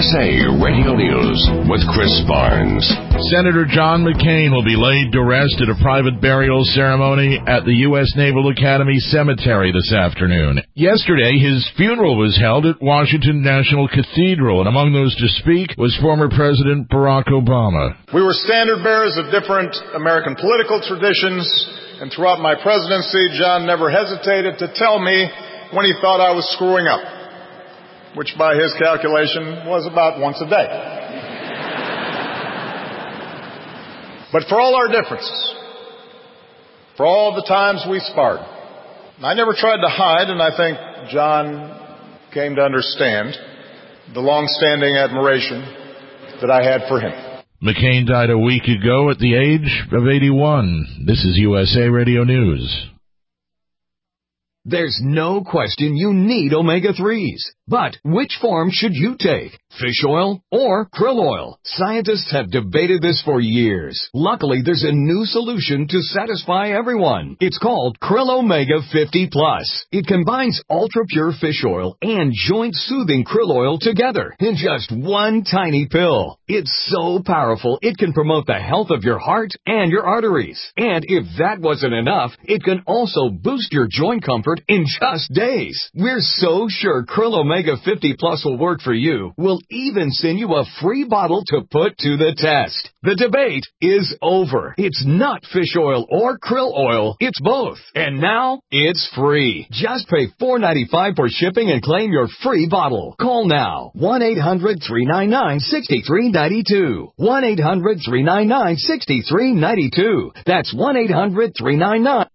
USA Radio News with Chris Barnes. Senator John McCain will be laid to rest at a private burial ceremony at the U.S. Naval Academy Cemetery this afternoon. Yesterday, his funeral was held at Washington National Cathedral, and among those to speak was former President Barack Obama. We were standard bearers of different American political traditions, and throughout my presidency, John never hesitated to tell me when he thought I was screwing up, which by his calculation was about once a day. But for all our differences, for all the times we sparred, I never tried to hide, and I think John came to understand the long-standing admiration that I had for him. McCain died a week ago at the age of 81. This is USA Radio News. There's no question you need omega-3s. But which form should you take? Fish oil or krill oil? Scientists have debated this for years. Luckily, there's a new solution to satisfy everyone. It's called Krill Omega 50 Plus. It combines ultra-pure fish oil and joint-soothing krill oil together in just one tiny pill. It's so powerful, it can promote the health of your heart and your arteries. And if that wasn't enough, it can also boost your joint comfort in just days. We're so sure Krill Omega 50 Plus will work for you. We'll even send you a free bottle to put to the test. The debate is over. It's not fish oil or krill oil. It's both. And now, it's free. Just pay $4.95 for shipping and claim your free bottle. Call now. 1-800-399-6392. 1-800-399-6392. That's 1-800-399